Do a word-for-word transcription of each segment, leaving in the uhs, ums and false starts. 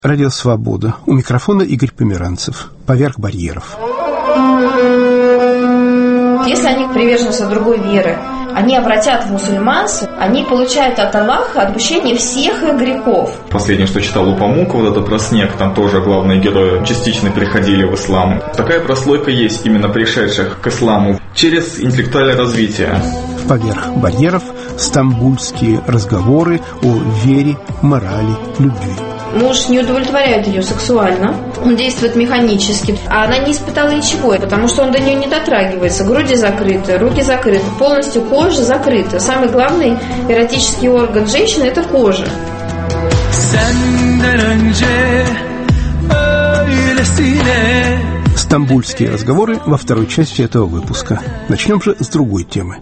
Радио «Свобода». У микрофона Игорь Померанцев. «Поверх барьеров». Если они приверженцы другой веры, они обратят в мусульманство, они получают от Аллаха отпущение всех их грехов. Последнее, что читал у Памука, вот это про снег, там тоже главные герои частично переходили в ислам. Такая прослойка есть именно пришедших к исламу через интеллектуальное развитие. «Поверх барьеров» – стамбульские разговоры о вере, морали, любви. Муж не удовлетворяет ее сексуально, он действует механически, а она не испытала ничего, потому что он до нее не дотрагивается. Груди закрыты, руки закрыты, полностью кожа закрыта. Самый главный эротический орган женщины – это кожа. Стамбульские разговоры во второй части этого выпуска. Начнем же с другой темы.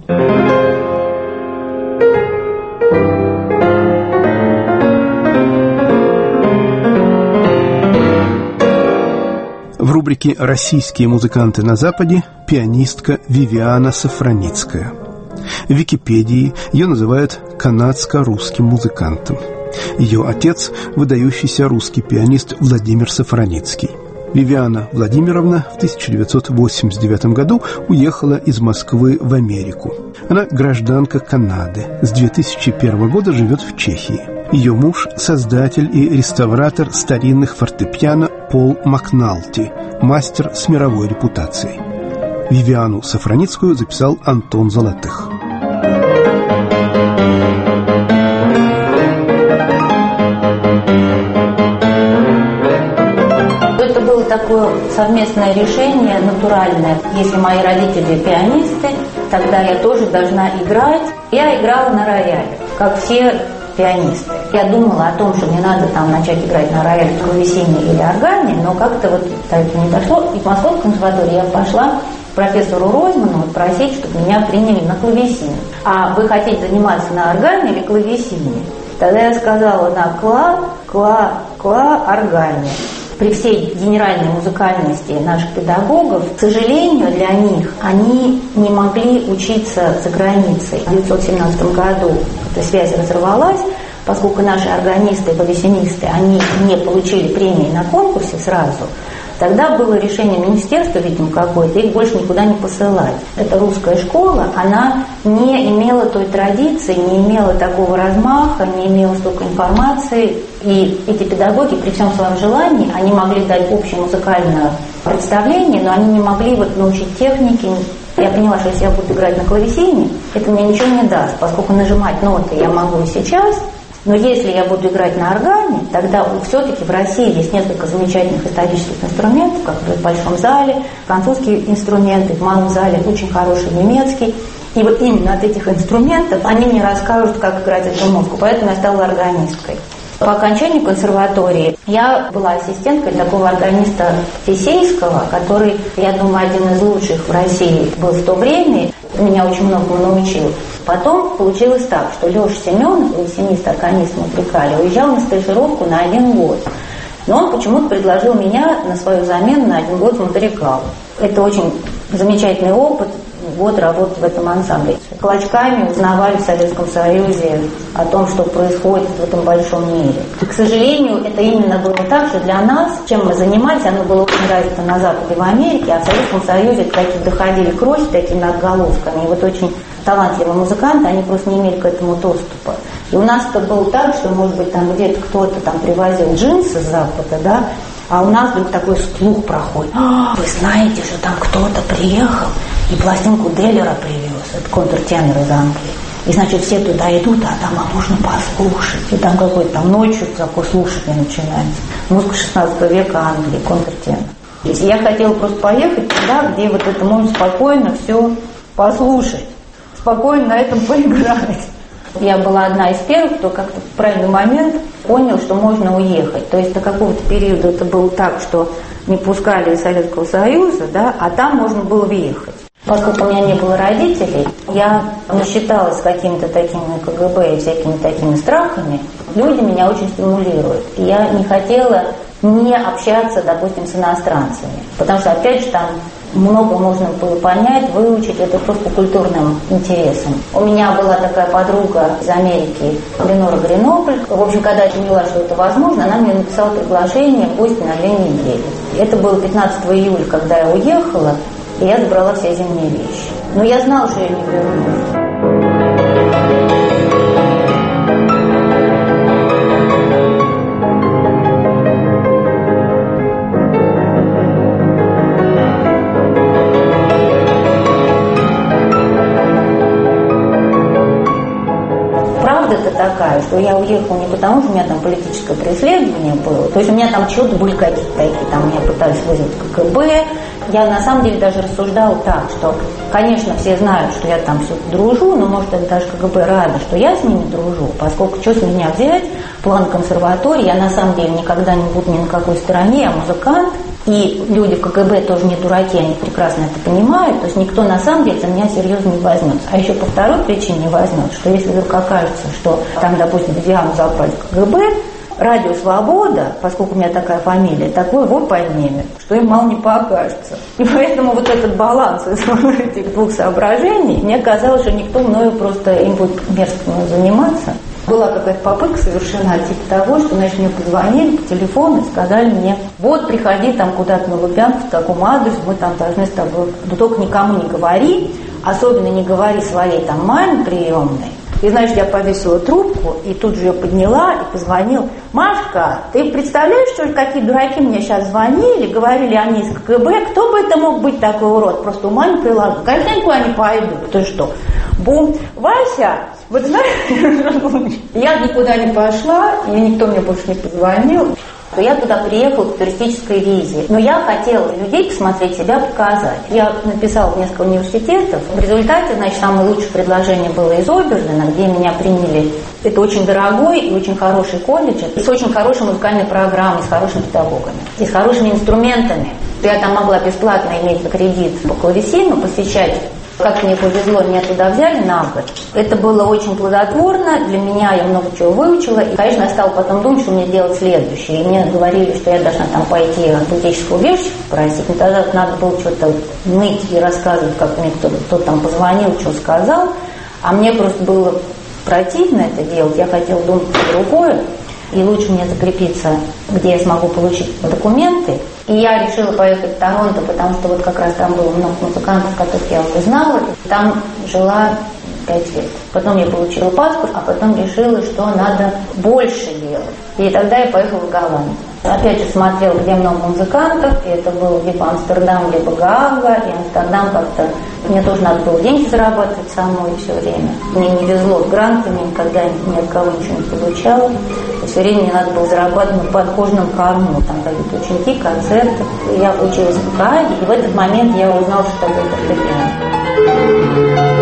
В рубрике «Российские музыканты на Западе» пианистка Вивиана Сафраницкая. В Википедии ее называют канадско-русским музыкантом. Ее отец – выдающийся русский пианист Владимир Сафраницкий. Вивиана Владимировна в тысяча девятьсот восемьдесят девятом году уехала из Москвы в Америку. Она гражданка Канады. С две тысячи первого года живет в Чехии. Ее муж – создатель и реставратор старинных фортепиано Пол Макналти, мастер с мировой репутацией. Вивиану Сафраницкую записал Антон Золотых. Это было такое совместное решение, натуральное. Если мои родители пианисты, тогда я тоже должна играть. Я играла на рояле, как все пианисты. Я думала о том, что мне надо там начать играть на рояле, клавесине или органе, но как-то вот это не дошло. И в Московской консерватории я пошла к профессору Ройзману просить, чтобы меня приняли на клавесин. А вы хотите заниматься на органе или клавесине? Тогда я сказала на кла, кла, кла, органе. При всей генеральной музыкальности наших педагогов, к сожалению, для них они не могли учиться за границей. В тысяча девятьсот семнадцатом году эта связь разорвалась, поскольку наши органисты и клавесинисты, они не получили премии на конкурсе сразу. Тогда было решение министерства, видимо, какое-то, их больше никуда не посылать. Эта русская школа, она не имела той традиции, не имела такого размаха, не имела столько информации. И эти педагоги, при всем своем желании, они могли дать общее музыкальное представление, но они не могли вот научить технике. Я поняла, что если я буду играть на клавесине, это мне ничего не даст, поскольку нажимать ноты я могу и сейчас. Но если я буду играть на органе, тогда все-таки в России есть несколько замечательных исторических инструментов, как в большом зале, французские инструменты, в малом зале очень хороший немецкий. И вот именно от этих инструментов они мне расскажут, как играть эту музыку. Поэтому я стала органисткой. По окончанию консерватории я была ассистенткой такого органиста Тесейского, который, я думаю, один из лучших в России был в то время. Меня очень многому научил. Потом получилось так, что Леша Семенов, клавесинист, органист Матрикали, уезжал на стажировку на один год. Но он почему-то предложил меня на свою замену на один год в Матрикал. Это очень замечательный опыт. Год работы в этом ансамбле. Клочками узнавали в Советском Союзе о том, что происходит в этом большом мире. И, к сожалению, это именно было так, что для нас, чем мы занимались, оно было очень развито на Западе, в Америке, а в Советском Союзе такие доходили к росте такими отголосками. И вот очень талантливые музыканты, они просто не имели к этому доступа. И у нас это было так, что, может быть, там где-то кто-то там привозил джинсы с Запада, да, а у нас вдруг такой слух проходит. А, вы знаете, что там кто-то приехал и пластинку Деллера привез, это контртенор из Англии. И, значит, все туда идут, а там а можно послушать. И там какой-то там ночью такое слушание начинается. Музыка шестнадцатого века Англии, контртенор. И я хотела просто поехать туда, где вот это можно спокойно все послушать, спокойно на этом поиграть. Я была одна из первых, кто как-то в правильный момент понял, что можно уехать. То есть до какого-то периода это было так, что не пускали из Советского Союза, да, а там можно было въехать. Поскольку у меня не было родителей, я не считалась какими-то такими КГБ и всякими такими страхами. Люди меня очень стимулируют. И я не хотела не общаться, допустим, с иностранцами. Потому что, опять же, там много можно было понять, выучить, это просто по культурным интересам. У меня была такая подруга из Америки, Ленора Гренобль. В общем, когда я поняла, что это возможно, она мне написала приглашение в гости на две недели. Это было пятнадцатого июля, когда я уехала, и я забрала все зимние вещи. Но я знала, что я не вернусь. Это такая, что я уехала не потому, что у меня там политическое преследование было, то есть у меня там что-то были какие-то такие, там меня пытались вызвать КГБ. Я на самом деле даже рассуждала так, что, конечно, все знают, что я там все дружу, но может это даже КГБ рада, что я с ними дружу, поскольку что с меня взять, план консерватории, я на самом деле никогда не буду ни на какой стороне, я музыкант. И люди в КГБ тоже не дураки, они прекрасно это понимают. То есть никто на самом деле за меня серьезно не возьмется. А еще по второй причине не возьмет, что если вдруг окажется, что там, допустим, Вивиану забрать в КГБ, Радио Свобода, поскольку у меня такая фамилия, такой его поднимет, что им мало не покажется. И поэтому вот этот баланс из этих двух соображений, мне казалось, что никто мною просто им будет мерзко заниматься. Была какая-то попытка совершена типа того, что, значит, мне позвонили по телефону и сказали мне: вот, приходи там куда-то на Лубянку, по такому адресу, мы там должны с тобой, но только никому не говори, особенно не говори своей там маме приемной. И, значит, я повесила трубку, и тут же ее подняла и позвонила: Машка, ты представляешь, что какие дураки мне сейчас звонили, говорили они из КГБ, кто бы это мог быть такой урод, просто ума не приложу. Конечно, никуда не пойду, ты что? Бум, Вася, вот знаешь, я никуда не пошла, и никто мне больше не позвонил. Я туда приехала по туристической визе. Но я хотела людей посмотреть, себя показать. Я написала в несколько университетов. В результате, значит, самое лучшее предложение было из Оберлина, где меня приняли. Это очень дорогой и очень хороший колледж, с очень хорошей музыкальной программой, с хорошими педагогами, и с хорошими инструментами. Я там могла бесплатно иметь кредит по клавесину, посещать. Как мне повезло, меня туда взяли на год. Это было очень плодотворно. Для меня я много чего выучила. И, конечно, я стала потом думать, что мне делать следующее. И мне говорили, что я должна там пойти политического убежища попросить. Но тогда надо было что-то ныть и рассказывать, как мне кто-то, кто там позвонил, что сказал. А мне просто было противно это делать. Я хотела думать про другое. И лучше мне закрепиться, где я смогу получить документы. И я решила поехать в Торонто, потому что вот как раз там было много музыкантов, которых я уже знала. И там жила пять лет. Потом я получила паспорт, а потом решила, что надо больше делать. И тогда я поехала в Голландию. Опять же смотрела, где много музыкантов, и это было либо Амстердам, либо Гаага, и Амстердам как-то... Мне тоже надо было деньги зарабатывать самой все время. Мне не везло с грантами, никогда ни от кого ничего не получала. И все время мне надо было зарабатывать на подхожном корму, там какие-то ученики, концерты. И я училась в Гааге, и в этот момент я узнала, что такое фортепиано.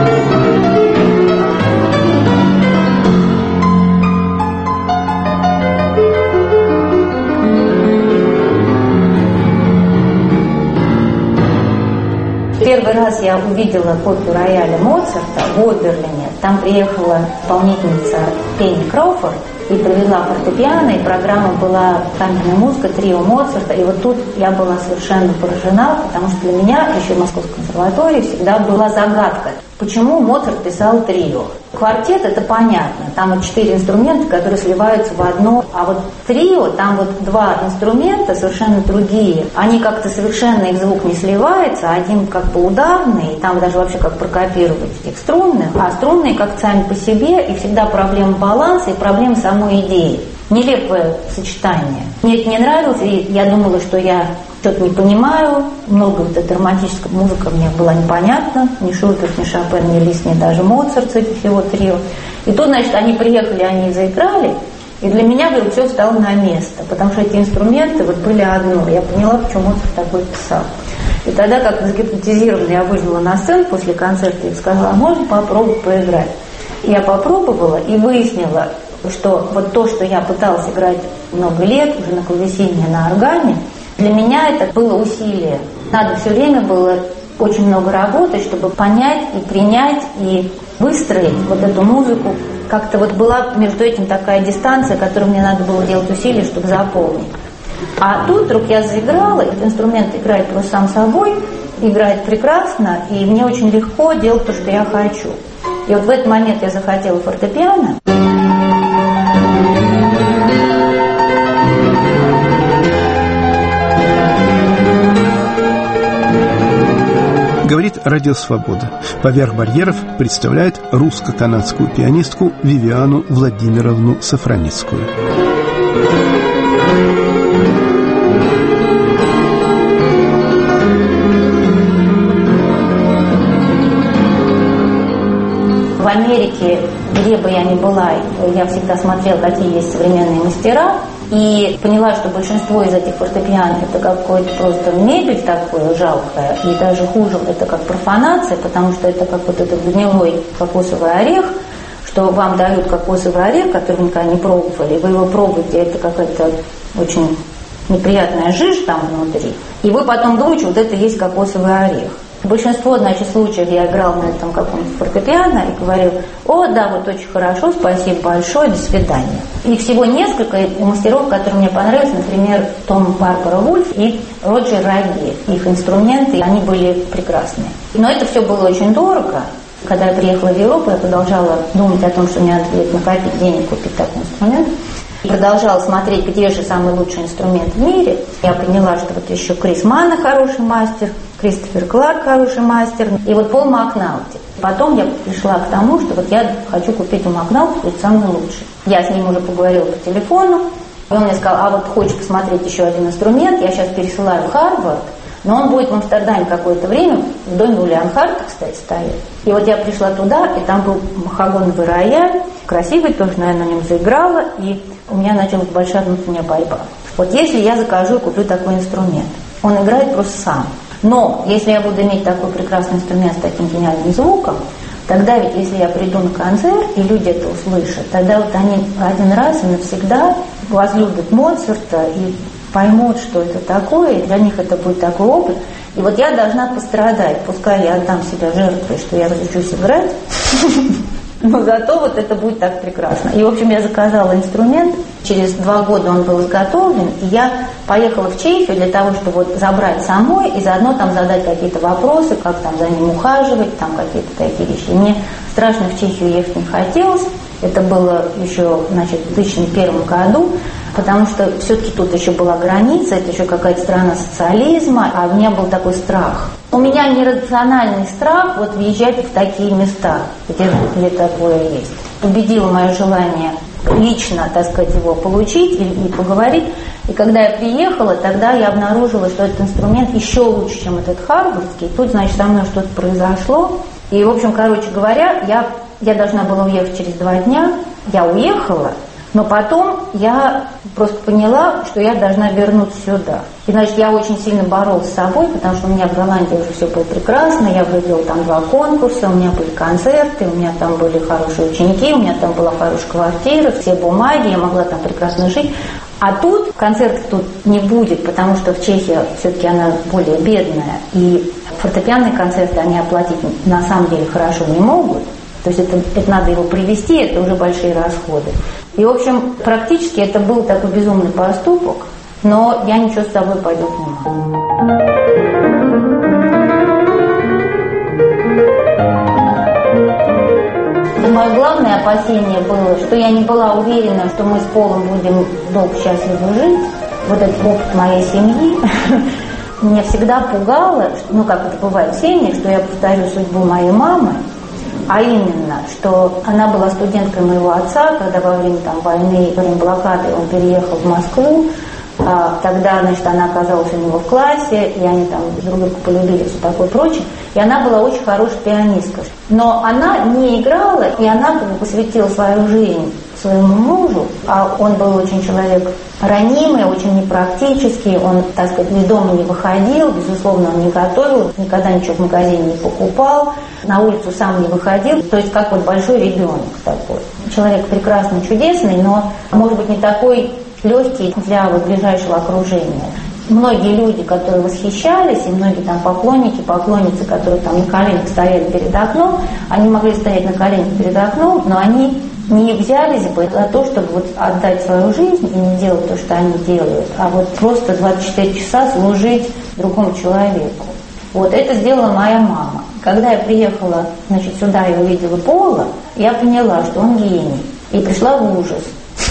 Первый раз я увидела копию рояля Моцарта в Оберлине. Там приехала исполнительница Пенни Кроуфорд и привезла фортепиано, и программа была камерная музыка, трио Моцарта. И вот тут я была совершенно поражена, потому что для меня еще в Московской консерватории всегда была загадка, почему Моцарт писал трио. Квартет — это понятно, там вот четыре инструмента, которые сливаются в одно, а вот трио, там вот два инструмента совершенно другие, они как-то совершенно, их звук не сливается, один как бы ударный, и там даже вообще как прокопировать этих струнных, а струнные как сами по себе, и всегда проблема баланса и проблема самой идеи. Нелепое сочетание. Мне это не нравилось, и я думала, что я что-то не понимаю. Много вот эта романтическая музыка мне была непонятна. Ни Шуберт, ни Шопен, ни Лист, ни даже Моцарт, эти всего трио. И тут, значит, они приехали, они заиграли, и для меня вдруг все стало на место, потому что эти инструменты вот были одно. Я поняла, почему Моцарт такой писал. И тогда, как загипнотизированно, я вызвала на сцену после концерта и сказала: а можно попробовать поиграть? И я попробовала и выяснила, что вот то, что я пыталась играть много лет, уже на клавесине, на органе, для меня это было усилие. Надо все время было очень много работать, чтобы понять и принять, и выстроить вот эту музыку. Как-то вот была между этим такая дистанция, которую мне надо было делать усилия, чтобы заполнить. А тут вдруг я заиграла, этот инструмент играет просто сам собой, играет прекрасно, и мне очень легко делать то, что я хочу. И вот в этот момент я захотела фортепиано. Говорит Радио Свобода. Поверх барьеров представляет русско-канадскую пианистку Вивиану Владимировну Сафраницкую. В Америке, где бы я ни была, я всегда смотрела, какие есть современные мастера, и поняла, что большинство из этих фортепиано это какой-то просто мебель такое жалкое, и даже хуже, это как профанация, потому что это как вот этот гнилой кокосовый орех, что вам дают кокосовый орех, который вы никогда не пробовали, вы его пробуете, это какая-то очень неприятная жижа там внутри, и вы потом думаете, вот это и есть кокосовый орех. Большинство, значит, случаев я играл на этом каком-то фортепиано и говорил: о, да, вот очень хорошо, спасибо большое, до свидания. И всего несколько мастеров, которые мне понравились, например, Том Барбара Вульф и Роджер Раги. Их инструменты, они были прекрасные. Но это все было очень дорого. Когда я приехала в Европу, я продолжала думать о том, что мне надо накопить денег, купить такой инструмент. И продолжала смотреть, где же самый лучший инструмент в мире. Я поняла, что вот еще Крис Манна хороший мастер, Кристофер Кларк хороший мастер, и вот Пол Макналти. Потом я пришла к тому, что вот я хочу купить у Макналти, это самый лучший. Я с ним уже поговорила по телефону, и он мне сказал: а вот хочешь посмотреть еще один инструмент, я сейчас пересылаю в Харвард, но он будет в Амстердаме какое-то время, в доме у Леонхарта, кстати, стоит. И вот я пришла туда, и там был махагоновый рояль, красивый, тоже, наверное, на нем заиграла, и у меня началась большая внутренняя борьба. Вот если я закажу и куплю такой инструмент, он играет просто сам. Но если я буду иметь такой прекрасный инструмент с таким гениальным звуком, тогда ведь если я приду на концерт, и люди это услышат, тогда вот они один раз и навсегда возлюбят Моцарта и поймут, что это такое, и для них это будет такой опыт. И вот я должна пострадать, пускай я отдам себя жертвой, что я разучусь играть, но зато вот это будет так прекрасно. И, в общем, я заказала инструмент, через два года он был изготовлен, и я поехала в Чехию для того, чтобы вот забрать самой и заодно там задать какие-то вопросы, как там за ним ухаживать, там какие-то такие вещи. И мне страшно в Чехию ехать не хотелось. Это было еще, значит, в две тысячи первом году, потому что все-таки тут еще была граница, это еще какая-то страна социализма, а у меня был такой страх. У меня нерациональный страх вот въезжать в такие места, где, где такое есть. Убедило мое желание лично, так сказать, его получить и, и поговорить. И когда я приехала, тогда я обнаружила, что этот инструмент еще лучше, чем этот харвардский. Тут, значит, со мной что-то произошло. И, в общем, короче говоря, я, я должна была уехать через два дня. Я уехала, но потом я просто поняла, что я должна вернуться сюда. И, значит, я очень сильно боролась с собой, потому что у меня в Голландии уже все было прекрасно. Я выиграла там два конкурса, у меня были концерты, у меня там были хорошие ученики, у меня там была хорошая квартира, все бумаги, я могла там прекрасно жить. А тут концертов тут не будет, потому что в Чехии все-таки она более бедная. И фортепианные концерты они оплатить на самом деле хорошо не могут. То есть это, это надо его привезти, это уже большие расходы. И, в общем, практически это был такой безумный поступок, но я ничего с собой поделать не могу. Мое главное опасение было, что я не была уверена, что мы с Полом будем долго счастливо жить. Вот этот опыт моей семьи меня всегда пугало, ну как это бывает в семьях, что я повторю судьбу моей мамы. А именно, что она была студенткой моего отца, когда во время там, войны, во время блокады он переехал в Москву. А, тогда, значит, она оказалась у него в классе, и они там друг друга полюбили, все такое прочее. И она была очень хорошей пианисткой. Но она не играла, и она как бы посвятила свою жизнь своему мужу, а он был очень человек ранимый, очень непрактический, он, так сказать, из дома не выходил, безусловно, он не готовил, никогда ничего в магазине не покупал, на улицу сам не выходил, то есть как вот большой ребенок такой. Человек прекрасный, чудесный, но, может быть, не такой легкий для вот ближайшего окружения. Многие люди, которые восхищались, и многие там поклонники, поклонницы, которые там на коленях стояли перед окном, они могли стоять на коленях перед окном, но они не взялись бы за то, чтобы вот отдать свою жизнь и не делать то, что они делают, а вот просто двадцать четыре часа служить другому человеку. Вот это сделала моя мама. Когда я приехала, значит, сюда и увидела Пола, я поняла, что он гений. И пришла в ужас.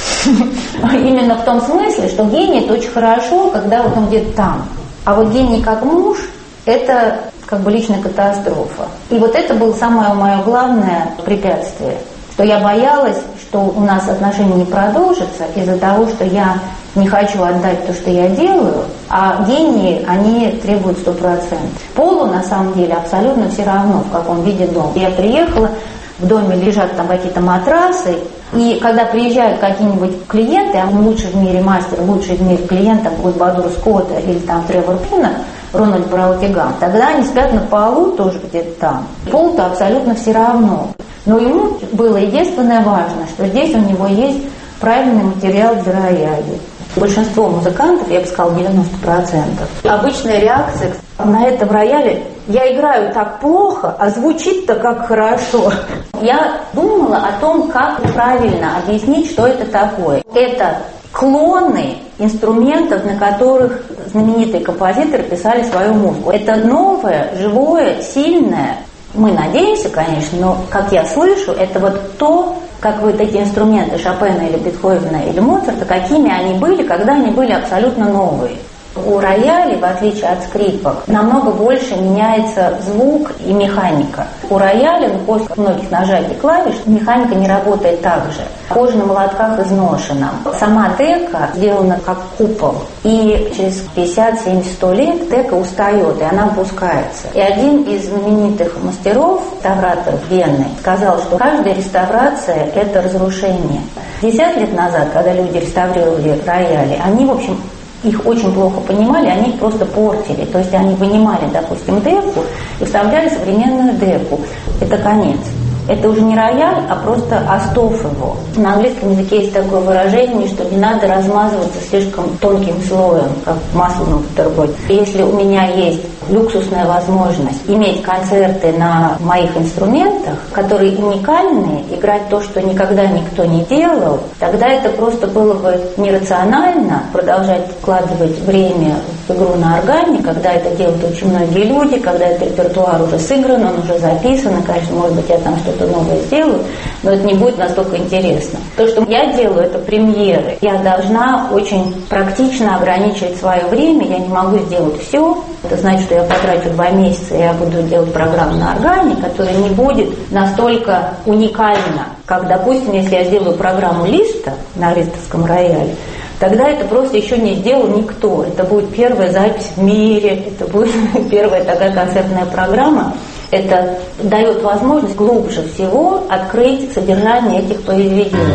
Именно в том смысле, что гений – это очень хорошо, когда вот он где-то там. А вот гений как муж – это как бы личная катастрофа. И вот это было самое мое главное препятствие, что я боялась, что у нас отношения не продолжатся из-за того, что я не хочу отдать то, что я делаю, а гении, они требуют сто процентов. Полу, на самом деле, абсолютно все равно, в каком виде дом. Я приехала, в доме лежат там какие-то матрасы, и когда приезжают какие-нибудь клиенты, а лучший в мире мастер, лучший в мире клиент, там, будет Бадур Скотта или там Тревор Пинок, Рональд Браутиган, тогда они спят на полу тоже где-то там. Пол-то абсолютно все равно. Но ему было единственное важно, что здесь у него есть правильный материал для рояля. Большинство музыкантов, я бы сказала, девяносто процентов. Обычная реакция на этом рояле: я играю так плохо, а звучит-то как хорошо. Я думала о том, как правильно объяснить, что это такое. Это клоны инструментов, на которых знаменитые композиторы писали свою музыку. Это новое, живое, сильное. Мы надеемся, конечно, но, как я слышу, это вот то, как вот эти инструменты Шопена или Бетховена или Моцарта, какими они были, когда они были абсолютно новые. У роялей, в отличие от скрипок, намного больше меняется звук и механика. У рояля, ну, после многих нажатий клавиш, механика не работает так же. Кожа на молотках изношена. Сама дека сделана как купол. И через пятьдесят, семьдесят, сто лет дека устает, и она опускается. И один из знаменитых мастеров, реставраторов Вены, сказал, что каждая реставрация – это разрушение. пятьдесят лет назад, когда люди реставрировали рояли, они, в общем, их очень плохо понимали, они их просто портили. То есть они вынимали, допустим, деку и вставляли современную деку. Это конец. Это уже не рояль, а просто остов его. На английском языке есть такое выражение, что не надо размазываться слишком тонким слоем, как масло на бутерброде. Если у меня есть люксусная возможность иметь концерты на моих инструментах, которые уникальные, играть то, что никогда никто не делал, тогда это просто было бы нерационально продолжать вкладывать время в игру на органе, когда это делают очень многие люди, когда этот репертуар уже сыгран, он уже записан, и, конечно, может быть, я там что-то новое сделаю, но это не будет настолько интересно. То, что я делаю, это премьеры. Я должна очень практично ограничивать свое время, я не могу сделать все. Это значит, что я потрачу два месяца, и я буду делать программу на органе, которая не будет настолько уникальна, как, допустим, если я сделаю программу Листа на листовском рояле, тогда это просто еще не сделал никто. Это будет первая запись в мире, это будет первая такая концертная программа. Это дает возможность глубже всего открыть содержание этих произведений.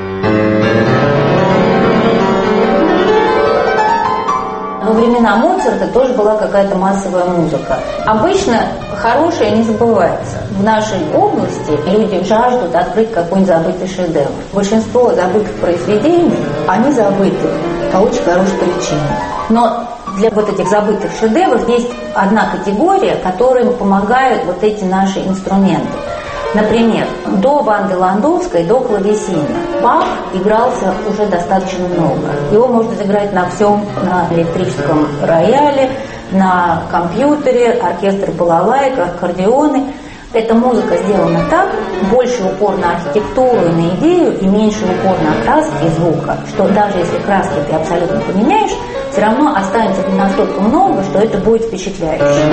Во времена Моцарта тоже была какая-то массовая музыка. Обычно хорошее не забывается. В нашей области люди жаждут открыть какой-нибудь забытый шедевр. Большинство забытых произведений, они забыты по очень хорошей причине. Но для вот этих забытых шедевров есть одна категория, которым помогают вот эти наши инструменты. Например, до Ванды Ландовской, до клавесина Бах игрался уже достаточно много. Его можно сыграть на всем, на электрическом рояле, на компьютере, оркестр балалайк, аккордеоны. Эта музыка сделана так, больше упор на архитектуру и на идею, и меньше упор на краски и звука, что даже если краски ты абсолютно поменяешь, все равно останется не настолько много, что это будет впечатляюще.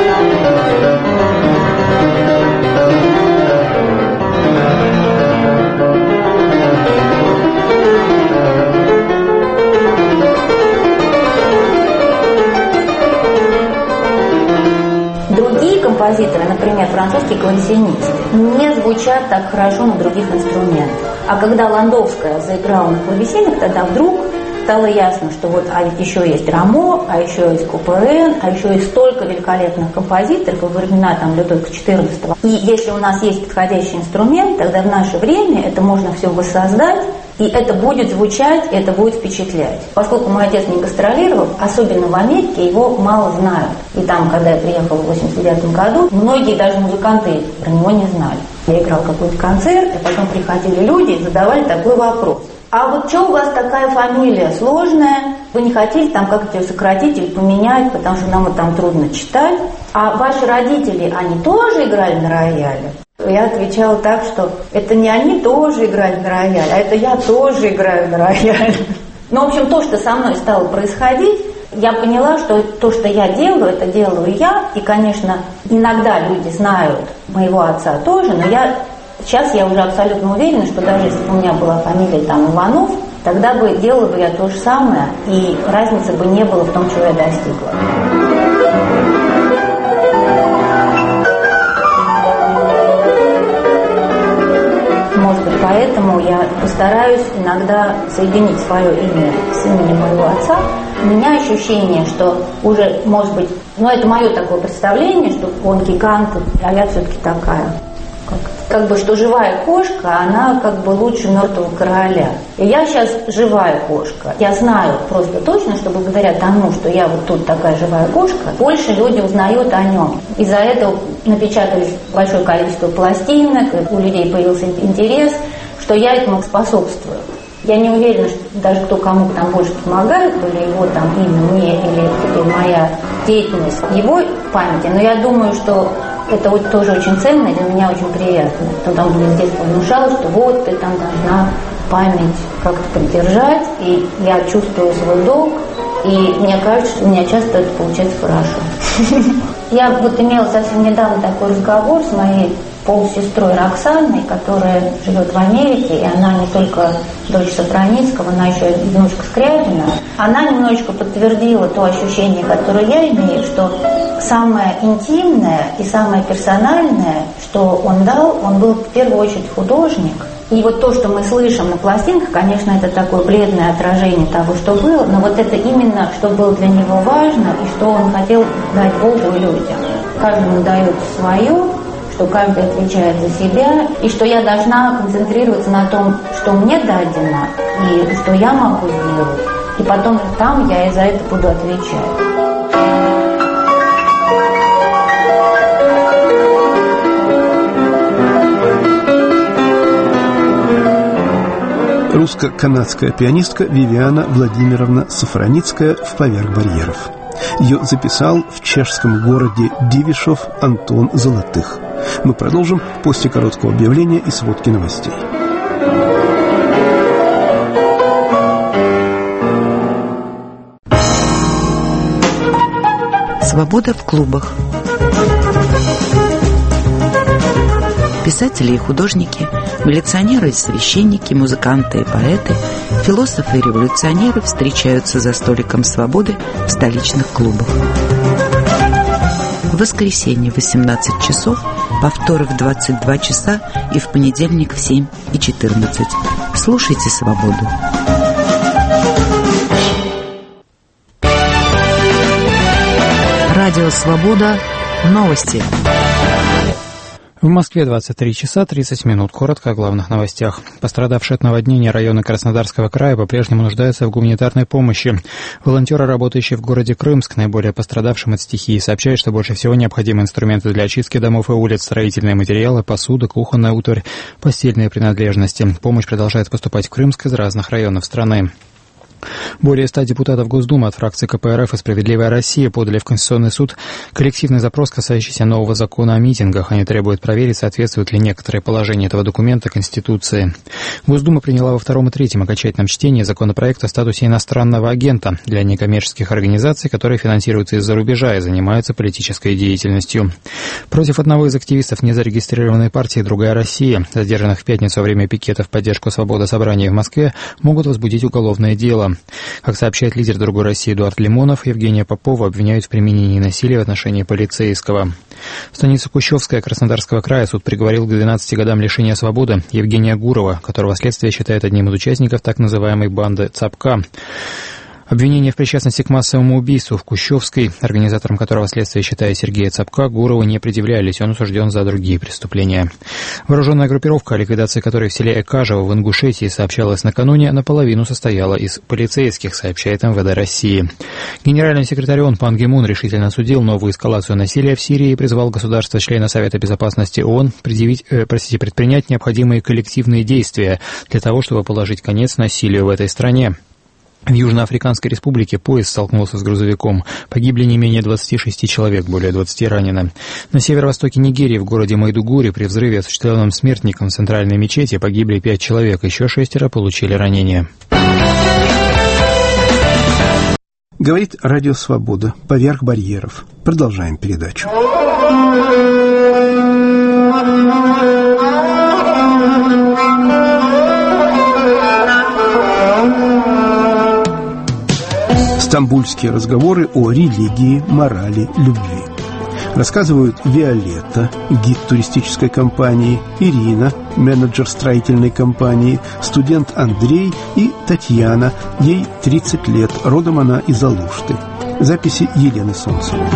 Другие композиторы, например, французские клавесинисты, не звучат так хорошо на других инструментах. А когда Ландовская заиграла на клавесинах, тогда вдруг стало ясно, что вот а еще есть Рамо, а еще есть Куперен, а еще есть столько великолепных композиторов во времена там Людовика четырнадцатого. И если у нас есть подходящий инструмент, тогда в наше время это можно все воссоздать, и это будет звучать, и это будет впечатлять. Поскольку мой отец не гастролировал, особенно в Америке, его мало знают. И там, когда я приехала в восемьдесят девятом году, многие даже музыканты про него не знали. Я играл какой-то концерт, а потом приходили люди и задавали такой вопрос. А вот что у вас такая фамилия сложная? Вы не хотели там как-то ее сократить или поменять, потому что нам вот там трудно читать? А ваши родители, они тоже играли на рояле? Я отвечала так, что это не они тоже играли на рояле, а это я тоже играю на рояле. Ну, в общем, то, что со мной стало происходить, я поняла, что то, что я делаю, это делаю я. И, конечно, иногда люди знают моего отца тоже, но я... Сейчас я уже абсолютно уверена, что даже если бы у меня была фамилия там Иванов, тогда бы делала бы я то же самое, и разницы бы не было в том, чего я достигла. Может быть, поэтому я постараюсь иногда соединить свое имя с именем моего отца. У меня ощущение, что уже, может быть, ну это мое такое представление, что он гигант, а я все-таки такая. Как, как бы, что живая кошка, она как бы лучше мертвого короля. И я сейчас живая кошка. Я знаю просто точно, что благодаря тому, что я вот тут такая живая кошка, больше люди узнают о нем. Из-за этого напечатались большое количество пластинок, и у людей появился интерес, что я этому способствую. Я не уверена, что даже кто кому там больше помогает, или его там имя мне, или теперь моя деятельность в его памяти, но я думаю, что это вот тоже очень ценно и для меня очень приятно. Кто-то мне с детства внушал, что вот ты там должна память как-то поддержать, и я чувствую свой долг, и мне кажется, что у меня часто это получается хорошо. Я вот имела совсем недавно такой разговор с моей полусестрой Роксаной, которая живет в Америке, и она не только дочь Сафроницкого, она еще и внучка Скрябина. Она немножечко подтвердила то ощущение, которое я имею, что самое интимное и самое персональное, что он дал, он был в первую очередь художник. И вот то, что мы слышим на пластинках, конечно, это такое бледное отражение того, что было, но вот это именно, что было для него важно и что он хотел дать Богу и людям. Каждому дает свое, что каждый отвечает за себя, и что я должна концентрироваться на том, что мне дадено, и что я могу сделать. И потом там я и за это буду отвечать. Русско-канадская пианистка Вивиана Владимировна Сафроницкая в «Поверх барьеров». Ее записал в чешском городе Дивишов Антон Золотых. Мы продолжим после короткого объявления и сводки новостей. Свобода в клубах. Писатели и художники, милиционеры и священники, музыканты и поэты, философы и революционеры встречаются за столиком свободы в столичных клубах. В воскресенье в восемнадцать часов, повторы в двадцать два часа и в понедельник в семь и четырнадцать. Слушайте «Свободу». Радио «Свобода». Новости. В Москве двадцать три часа тридцать минут. Коротко о главных новостях. Пострадавшие от наводнения районы Краснодарского края по-прежнему нуждаются в гуманитарной помощи. Волонтеры, работающие в городе Крымск, наиболее пострадавшим от стихии, сообщают, что больше всего необходимы инструменты для очистки домов и улиц, строительные материалы, посуда, кухонная утварь, постельные принадлежности. Помощь продолжает поступать в Крымск из разных районов страны. Более ста депутатов Госдумы от фракции ка пэ эр эф и «Справедливая Россия» подали в Конституционный суд коллективный запрос, касающийся нового закона о митингах. Они требуют проверить, соответствуют ли некоторые положения этого документа Конституции. Госдума приняла во втором и третьем окончательном чтении законопроект о статусе иностранного агента для некоммерческих организаций, которые финансируются из-за рубежа и занимаются политической деятельностью. Против одного из активистов незарегистрированной партии «Другая Россия», задержанных в пятницу во время пикета в поддержку свободы собраний в Москве, могут возбудить уголовное дело. дела. Как сообщает лидер «Другой России» Эдуард Лимонов, Евгения Попова обвиняют в применении насилия в отношении полицейского. В станице Кущевская Краснодарского края суд приговорил к двенадцати годам лишения свободы Евгения Гурова, которого следствие считает одним из участников так называемой банды «Цапка». Обвинение в причастности к массовому убийству в Кущевской, организатором которого следствие считает Сергея Цапка, Гурову не предъявлялись, он осужден за другие преступления. Вооруженная группировка, о ликвидации которой в селе Экажево в Ингушетии сообщалась накануне, наполовину состояла из полицейских, сообщает эм вэ дэ России. Генеральный секретарь ООН Пан Ги Мун решительно осудил новую эскалацию насилия в Сирии и призвал государства-члена Совета Безопасности ООН предъявить, э, простите, предпринять необходимые коллективные действия для того, чтобы положить конец насилию в этой стране. В Южноафриканской республике поезд столкнулся с грузовиком. Погибли не менее двадцати шести человек, более двадцати ранено. На северо-востоке Нигерии, в городе Майдугури, при взрыве, осуществленном смертником в центральной мечети, погибли пять человек, еще шестеро получили ранения. Говорит Радио Свобода. Поверх барьеров. Продолжаем передачу. Стамбульские разговоры о религии, морали, любви. Рассказывают Виолетта, гид туристической компании, Ирина, менеджер строительной компании, студент Андрей и Татьяна, ей тридцать лет, родом она из Алушты. Записи Елены Солнцевой.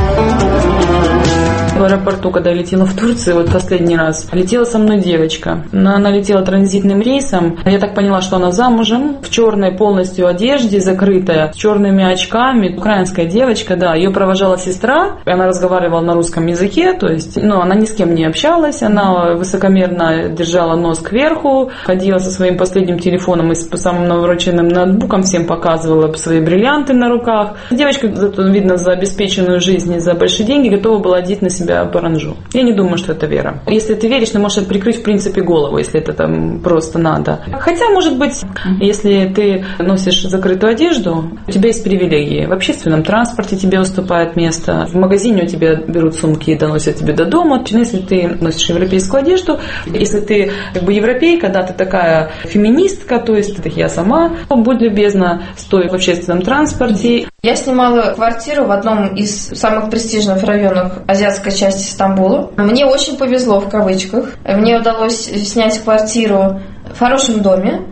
В аэропорту, когда я летела в Турцию, вот последний раз, летела со мной девочка. Она летела транзитным рейсом. Я так поняла, что она замужем, в черной полностью одежде, закрытая, с черными очками. Украинская девочка, да. Ее провожала сестра. Она разговаривала на русском языке, то есть, ну, она ни с кем не общалась. Она высокомерно держала нос кверху, ходила со своим последним телефоном и с самым навороченным ноутбуком, всем показывала свои бриллианты на руках. Девочка, зато, видно, за обеспеченную жизнь и за большие деньги готова была одеть на себя паранжу. Я не думаю, что это вера. Если ты веришь, ты можешь прикрыть, в принципе, голову, если это там просто надо. Хотя, может быть, если ты носишь закрытую одежду, у тебя есть привилегии. В общественном транспорте тебе уступает место, в магазине у тебя берут сумки и доносят тебе до дома. Если ты носишь европейскую одежду, если ты как бы европейка, да, ты такая феминистка, то есть ты, я сама, будь любезна, стой в общественном транспорте. Я снимала квартиру в одном из самых престижных районов азиатской части Стамбула. Мне очень повезло, в кавычках. Мне удалось снять квартиру в хорошем доме,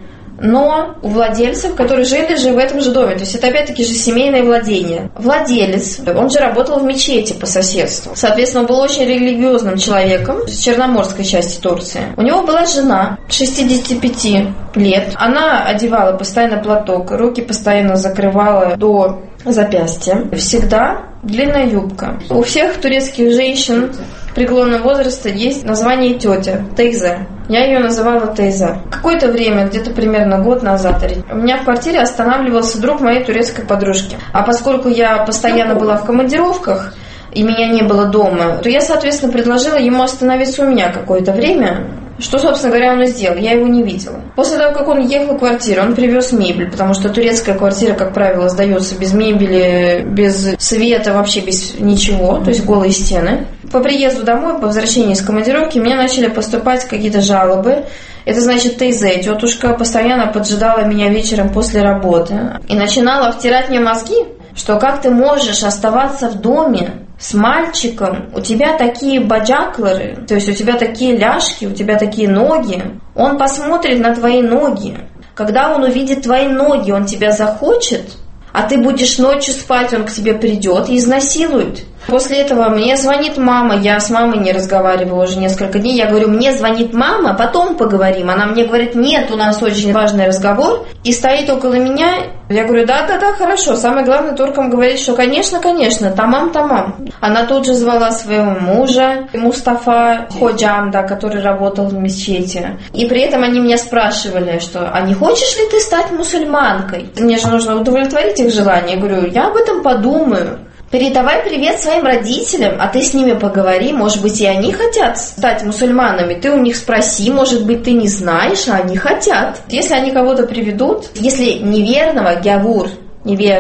но у владельцев, которые жили же в этом же доме. То есть это опять-таки же семейное владение. Владелец, он же работал в мечети по соседству. Соответственно, он был очень религиозным человеком с черноморской части Турции. У него была жена шестидесяти пяти лет. Она одевала постоянно платок, руки постоянно закрывала до запястья. Всегда длинная юбка. У всех турецких женщин преклонного возраста есть название тетя, тейза. Я ее называла тейза. Какое-то время, где-то примерно год назад, у меня в квартире останавливался друг моей турецкой подружки. А поскольку я постоянно была в командировках, и меня не было дома, то я, соответственно, предложила ему остановиться у меня какое-то время. Что, собственно говоря, он и сделал. Я его не видела. После того, как он ехал в квартиру, он привез мебель, потому что турецкая квартира, как правило, сдается без мебели, без света, вообще без ничего, то есть голые стены. По приезду домой, по возвращении из командировки, мне начали поступать какие-то жалобы. Это значит, тейзе, тетушка постоянно поджидала меня вечером после работы и начинала втирать мне мозги, что как ты можешь оставаться в доме с мальчиком, у тебя такие баджаклары, то есть у тебя такие ляжки, у тебя такие ноги. Он посмотрит на твои ноги. Когда он увидит твои ноги, он тебя захочет, а ты будешь ночью спать, он к тебе придет и изнасилует. После этого мне звонит мама, я с мамой не разговаривала уже несколько дней, я говорю, мне звонит мама, потом поговорим. Она мне говорит, нет, у нас очень важный разговор, и стоит около меня. Я говорю, да-да-да, хорошо, самое главное туркам говорить, что конечно, конечно, тамам-тамам. Она тут же звала своего мужа, Мустафа Ходжам, да, который работал в мечети. И при этом они меня спрашивали, что, а не хочешь ли ты стать мусульманкой? Мне же нужно удовлетворить их желание. Я говорю, я об этом подумаю. Передавай привет своим родителям, а ты с ними поговори, может быть, и они хотят стать мусульманами. Ты у них спроси, может быть, ты не знаешь, а они хотят. Если они кого-то приведут, если неверного, гявур, неверный,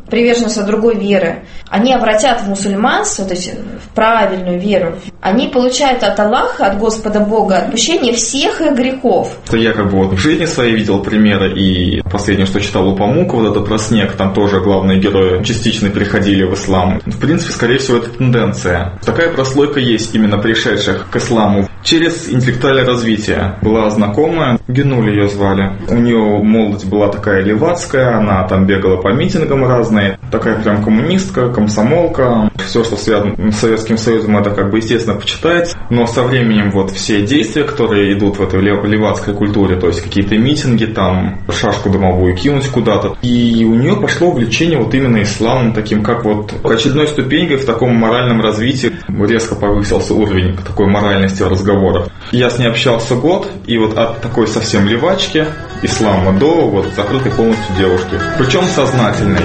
приверженцы другой веры, они обратят в мусульманство, то есть в правильную веру, они получают от Аллаха, от Господа Бога отпущение всех их грехов. Я как бы вот в жизни своей видел примеры, и последнее, что читал у Памука, вот это про снег, там тоже главные герои частично переходили в ислам. В принципе, скорее всего, это тенденция. Такая прослойка есть именно пришедших к исламу через интеллектуальное развитие. Была знакомая, Генуль ее звали. У нее молодость была такая левацкая, она там бегала по митингам разные. Такая прям коммунистка, комсомолка. Все, что связано с Советским Союзом, это как бы естественно почитается. Но со временем вот все действия, которые идут в этой левацкой культуре, то есть какие-то митинги, там шашку домовую кинуть куда-то. И у нее пошло увлечение вот именно исламом, таким как вот очередной ступенькой в таком моральном развитии. Резко повысился уровень такой моральности в разговорах. Я с ней общался год, и вот от такой совсем левачки ислама до вот закрытой полностью девушки. Причем сознательной.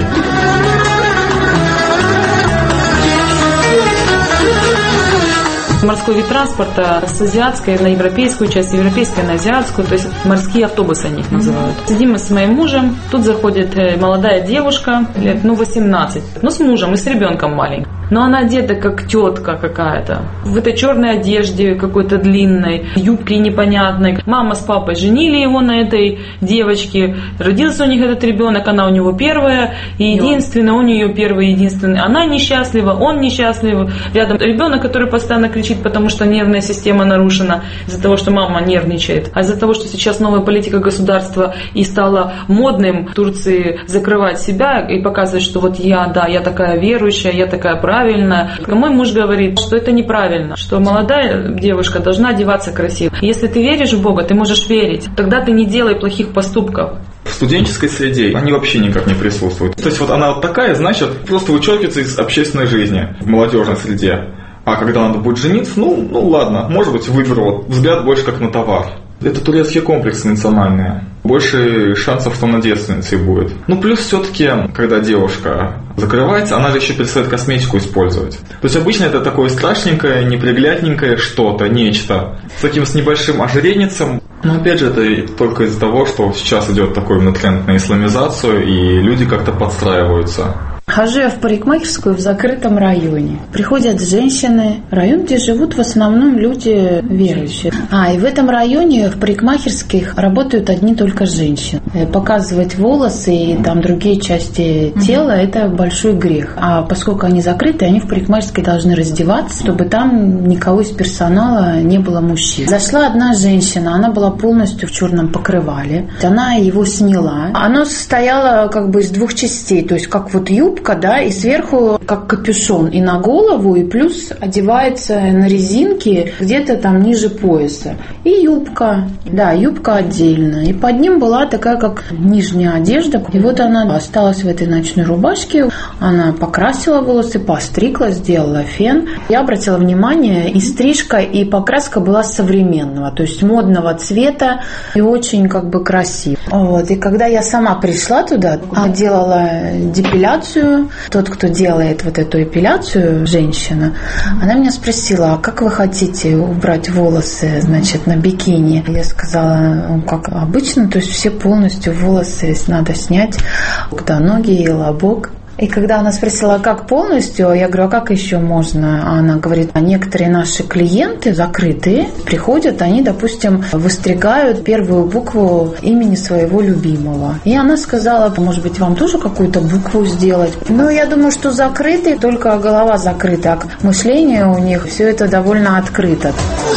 Морской вид транспорта с азиатской на европейскую часть, европейская на азиатскую, то есть морские автобусы они их называют. Сидим мы с моим мужем, тут заходит молодая девушка, лет ну восемнадцать, ну с мужем и с ребенком маленьким. Но она одета как тетка какая-то, в этой черной одежде какой-то длинной, юбке непонятной. Мама с папой женили его на этой девочке, родился у них этот ребенок, она у него первая и единственная, у нее первый и единственный. Она несчастлива, он несчастлив. Рядом ребенок, который постоянно кричит, потому что нервная система нарушена из-за того, что мама нервничает. А из-за того, что сейчас новая политика государства и стало модным в Турции закрывать себя и показывать, что вот я, да, я такая верующая, я такая правильная. Мой муж говорит, что это неправильно, что молодая девушка должна одеваться красиво. Если ты веришь в Бога, ты можешь верить. Тогда ты не делай плохих поступков. В студенческой среде они вообще никак не присутствуют. То есть вот она вот такая, значит, просто вычеркивается из общественной жизни в молодежной среде. А когда надо будет жениться, ну, ну ладно, может быть, выберу вот взгляд больше как на товар. Это турецкие комплексы национальные. Больше шансов, что она девственницей будет. Ну, плюс все-таки, когда девушка закрывается, она же еще перестает косметику использовать. То есть обычно это такое страшненькое, неприглядненькое что-то, нечто. С таким с небольшим ожиренницем. Но опять же, это только из-за того, что сейчас идет такой тренд на исламизацию, и люди как-то подстраиваются. Хожу я в парикмахерскую в закрытом районе. Приходят женщины, район, где живут в основном люди верующие. А, и в этом районе в парикмахерских работают одни только женщины. Показывать волосы и там другие части тела – это большой грех. А поскольку они закрыты, они в парикмахерской должны раздеваться, чтобы там никого из персонала не было мужчин. Зашла одна женщина, она была полностью в черном покрывале. Она его сняла. Оно состояло как бы из двух частей, то есть как вот юбка, да, и сверху как капюшон и на голову, и плюс одевается на резинки где-то там ниже пояса. И юбка, да, юбка отдельно. И под ним была такая как нижняя одежда. И вот она осталась в этой ночной рубашке. Она покрасила волосы, постригла, сделала фен. Я обратила внимание, и стрижка, и покраска была современного, то есть модного цвета и очень как бы красиво. Вот. И когда я сама пришла туда, делала депиляцию, тот, кто делает вот эту эпиляцию, женщина, она меня спросила, а как вы хотите убрать волосы, значит, на бикини? Я сказала, как обычно, то есть все полностью волосы надо снять, до ноги и лобок. И когда она спросила, как полностью, я говорю, а как еще можно? Она говорит, а некоторые наши клиенты закрытые приходят, они, допустим, выстригают первую букву имени своего любимого. И она сказала, может быть, вам тоже какую-то букву сделать? Ну, я думаю, что закрытые, только голова закрыта, а мышление у них все это довольно открыто.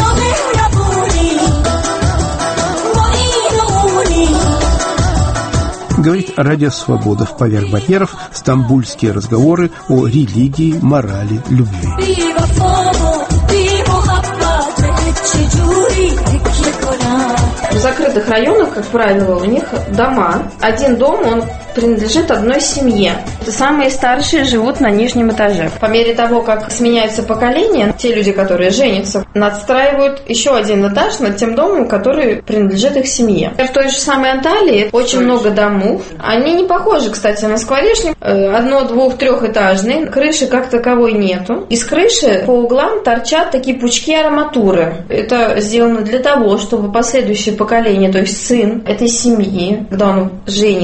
Говорит Радио Свобода. В «Поверх барьеров» стамбульские разговоры о религии, морали, любви. В закрытых районах, как правило, у них дома. Один дом, он принадлежит одной семье. Самые старшие живут на нижнем этаже. По мере того, как сменяются поколения, те люди, которые женятся, надстраивают еще один этаж над тем домом, который принадлежит их семье. В той же самой Анталии очень много домов. Они не похожи, кстати, на скворечник. Одно-, двух-, трехэтажные. Крыши как таковой нету. Из крыши по углам торчат такие пучки арматуры. Это сделано для того, чтобы последующее поколение, то есть сын этой семьи, когда он женится,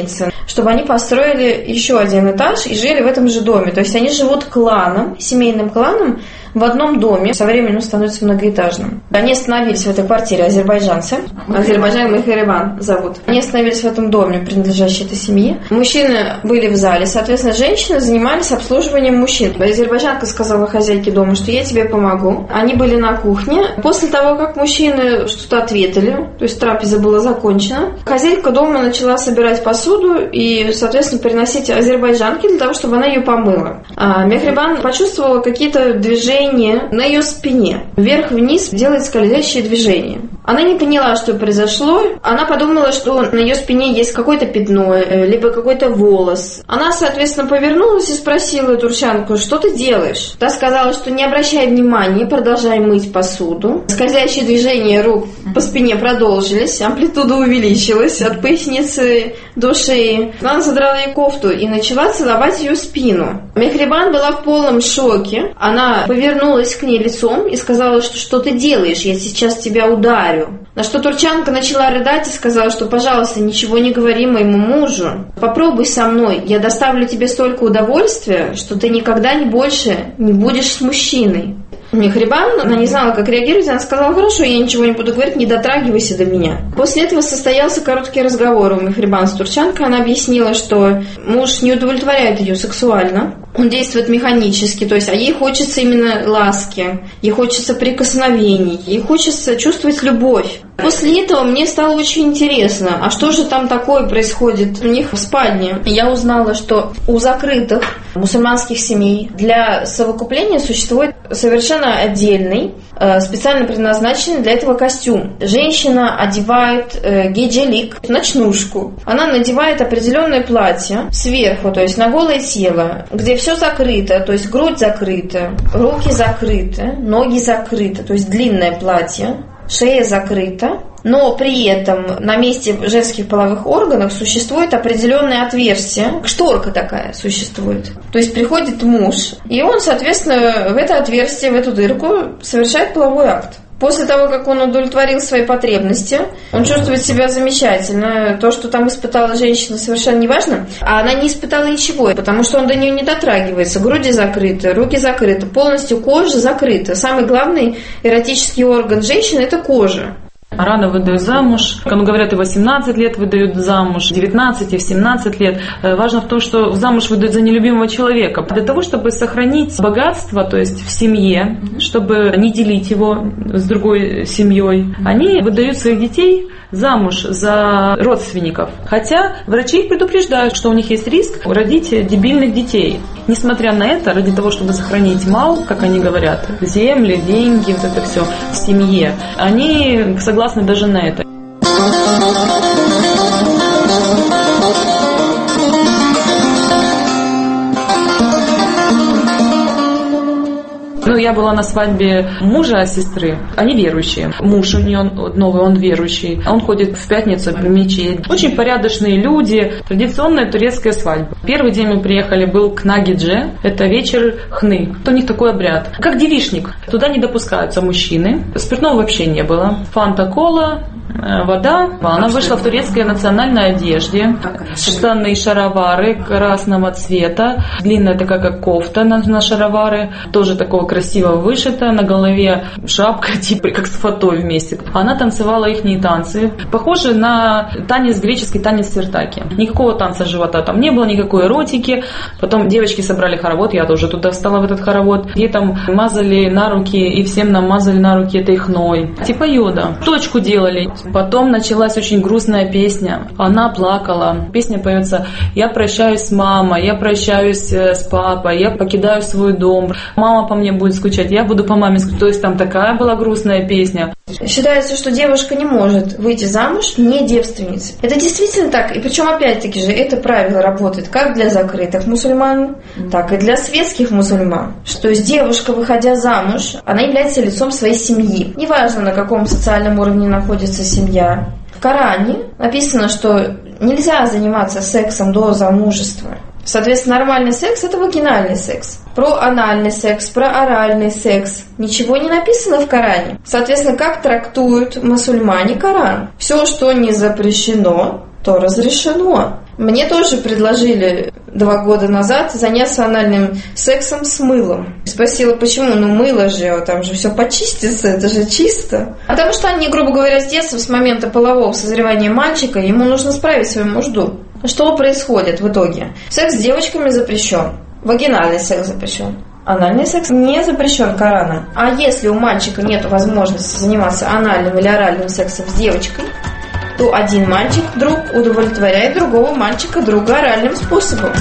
чтобы они построили еще один этаж и жили в этом же доме. То есть они живут кланом, семейным кланом, в одном доме, со временем становится многоэтажным. Они остановились в этой квартире, азербайджанцы. Азербайджан Мехерибан зовут. Они остановились в этом доме, принадлежащей этой семье. Мужчины были в зале, соответственно, женщины занимались обслуживанием мужчин. Азербайджанка сказала хозяйке дома, что я тебе помогу. Они были на кухне. После того, как мужчины что-то ответили, то есть трапеза была закончена, хозяйка дома начала собирать посуду и, соответственно, переносить азербайджанке для того, чтобы она ее помыла. А Мехрибан почувствовала какие-то движения на ее спине. Вверх-вниз делает скользящие движения. Она не поняла, что произошло. Она подумала, что на ее спине есть какое-то пятно, либо какой-то волос. Она, соответственно, повернулась и спросила турчанку, что ты делаешь? Та сказала, что не обращай внимания, продолжай мыть посуду. Скользящие движения рук по спине продолжились, амплитуда увеличилась от поясницы до шеи. Она задрала ей кофту и начала целовать ее спину. Мехрибан была в полном шоке. Она повернулась к ней лицом и сказала, что что ты делаешь, я сейчас тебя ударю. На что турчанка начала рыдать и сказала, что, пожалуйста, ничего не говори моему мужу. Попробуй со мной, я доставлю тебе столько удовольствия, что ты никогда не больше не будешь с мужчиной. Мехрибан, она не знала, как реагировать, она сказала, хорошо, я ничего не буду говорить, не дотрагивайся до меня. После этого состоялся короткий разговор у Мехрибан с турчанкой. Она объяснила, что муж не удовлетворяет ее сексуально, он действует механически, то есть, а ей хочется именно ласки, ей хочется прикосновений, ей хочется чувствовать любовь. После этого мне стало очень интересно, а что же там такое происходит у них в спальне. Я узнала, что у закрытых мусульманских семей для совокупления существует совершенно отдельный, специально предназначенный для этого костюм. Женщина одевает геджелик, ночнушку. Она надевает определенное платье сверху, то есть на голое тело, где все закрыто, то есть грудь закрыта, руки закрыты, ноги закрыты, то есть длинное платье. Шея закрыта, но при этом на месте женских половых органов существует определенное отверстие, шторка такая существует. То есть приходит муж, и он, соответственно, в это отверстие, в эту дырку совершает половой акт. После того, как он удовлетворил свои потребности, он чувствует себя замечательно. То, что там испытала женщина, совершенно не важно. А она не испытала ничего, потому что он до нее не дотрагивается. Груди закрыты, руки закрыты, полностью кожа закрыта. Самый главный эротический орган женщины – это кожа. Рано выдают замуж. Кому говорят, и восемнадцать лет выдают замуж, девятнадцать и в семнадцать лет. Важно в том, что замуж выдают за нелюбимого человека. Для того, чтобы сохранить богатство, то есть в семье, чтобы не делить его с другой семьей, они выдают своих детей замуж за родственников. Хотя врачи предупреждают, что у них есть риск родить дебильных детей. Несмотря на это, ради того, чтобы сохранить мал, как они говорят, земли, деньги, вот это все в семье, они согласны даже на это. Ну, я была на свадьбе мужа сестры. Они верующие. Муж у нее новый, он верующий. Он ходит в пятницу в мечеть. Очень порядочные люди. Традиционная турецкая свадьба. Первый день мы приехали, был кнагидже. Это вечер хны. У них такой обряд. Как девичник. Туда не допускаются мужчины. Спиртного вообще не было. Фанта, кола, вода. Она вышла в турецкой национальной одежде. Штаны и шаровары красного цвета. Длинная такая, как кофта на, на шаровары. Тоже такого красиво вышита. На голове шапка, типа как с фатой вместе. Она танцевала ихние танцы. Похоже на танец, греческий танец свертаки. Никакого танца живота там не было, никакой эротики. Потом девочки собрали хоровод. Я тоже туда встала в этот хоровод. Ей там мазали на руки, и всем нам мазали на руки этой хной. Типа йода. Точку делали. Потом началась очень грустная песня. Она плакала. Песня поется: «Я прощаюсь с мамой, я прощаюсь с папой, я покидаю свой дом. Мама по мне будет скучать, я буду по маме скучать». То есть там такая была грустная песня. Считается, что девушка не может выйти замуж не девственницей. Это действительно так. И причем, опять-таки же, это правило работает как для закрытых мусульман, так и для светских мусульман. Что есть девушка, выходя замуж, она является лицом своей семьи. Неважно, на каком социальном уровне находится семья. В Коране написано, что нельзя заниматься сексом до замужества. Соответственно, нормальный секс – это вагинальный секс. Про анальный секс, про оральный секс ничего не написано в Коране. Соответственно, как трактуют мусульмане Коран? Все, что не запрещено, то разрешено. Мне тоже предложили два года назад заняться анальным сексом с мылом. Спросила, почему? Ну, мыло же, там же все почистится, это же чисто. Потому что они, грубо говоря, с детства, с момента полового созревания мальчика, ему нужно справить свою нужду. Что происходит в итоге? Секс с девочками запрещен. Вагинальный секс запрещен. Анальный секс не запрещен Кораном. А если у мальчика нет возможности заниматься анальным или оральным сексом с девочкой, то один мальчик друг удовлетворяет другого мальчика друга оральным способом.